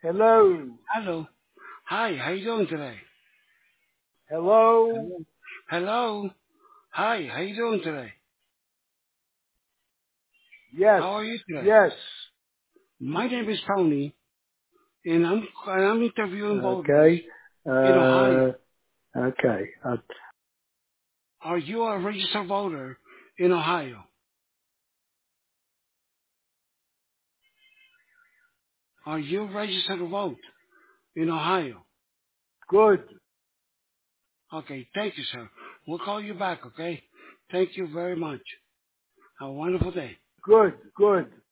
Hello. Hello. Hi, how you doing today? Hello. Hello. Hello. Hi, how you doing today? Yes. How are you today? Yes. My name is Tony, and I'm interviewing voters Okay. in Ohio. Okay. Are you a registered voter in Ohio? Are you registered to vote in Ohio? Good. Okay, thank you, sir. We'll call you back, okay? Thank you very much. Have a wonderful day. Good. Good.